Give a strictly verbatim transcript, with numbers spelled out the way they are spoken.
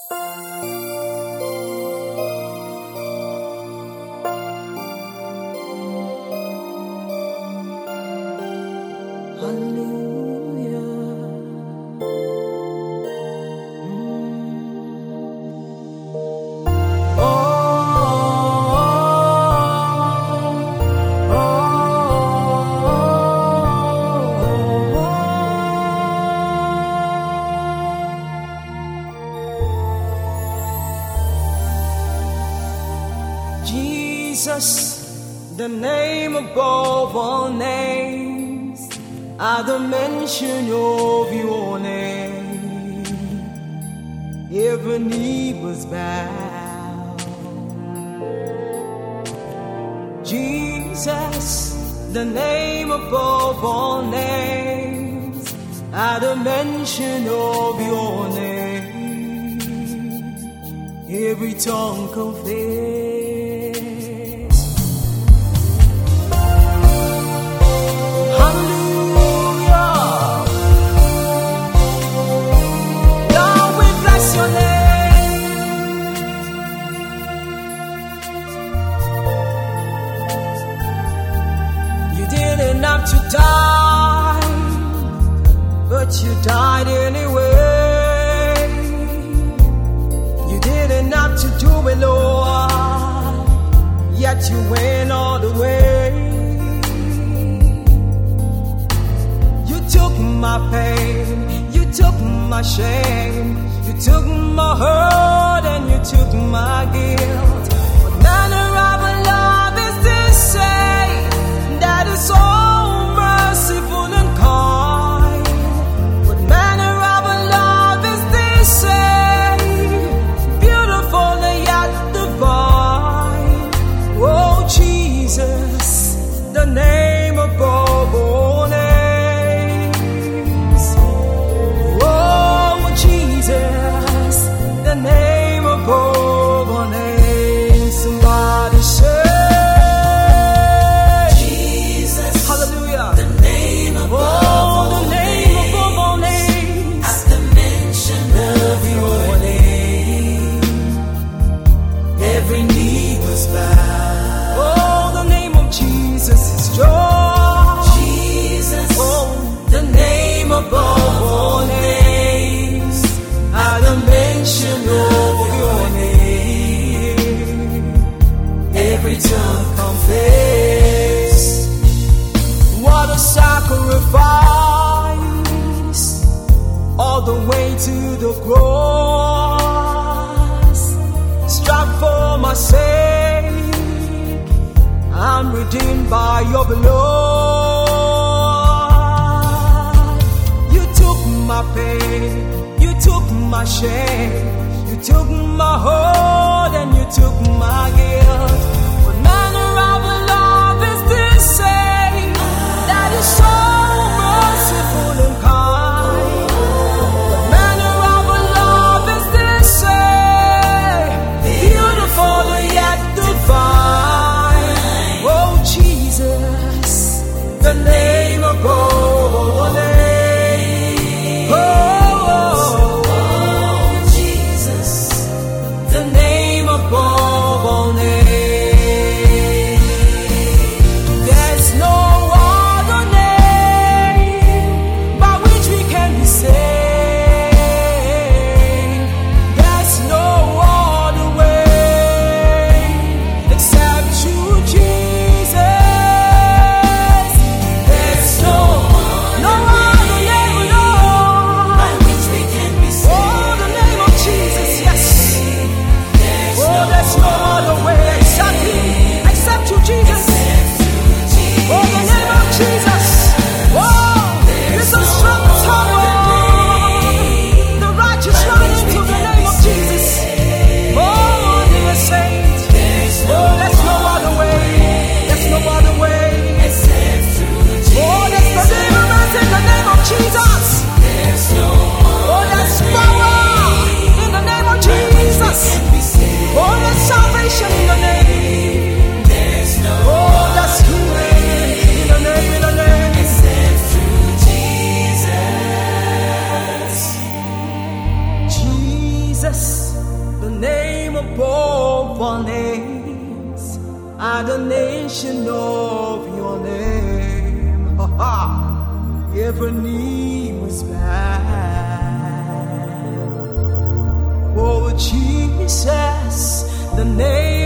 Jesus, the name above all names, at the mention of your name, every knee must bow. Jesus, the name above all names, at the mention of your name, every tongue confess. To die, but you died anyway. You didn't have to do it, Lord, yet you went all the way. You took my pain, you took my shame, you took my hurt and you took my guilt. What manner of a love is this, say, that is so merciful and kind? What manner of a love is this, say, beautiful and yet divine? Oh Jesus, the name above all names. Oh Jesus, the name above all names. Somebody say, sacrifice, all the way to the cross, struck for my sake. I'm redeemed by your blood. You took my pain, you took my shame, you took my hurt and you took my guilt. What manner of a love is this, say, that is so merciful and kind? What manner of a love is this, say, beautiful and yet divine? Oh Jesus, the name above all names. Oh, oh, oh Jesus, the name above all names. Jesus, above all names, at the nation of your name. Ha ha! Every knee was bowed. Oh Jesus, the name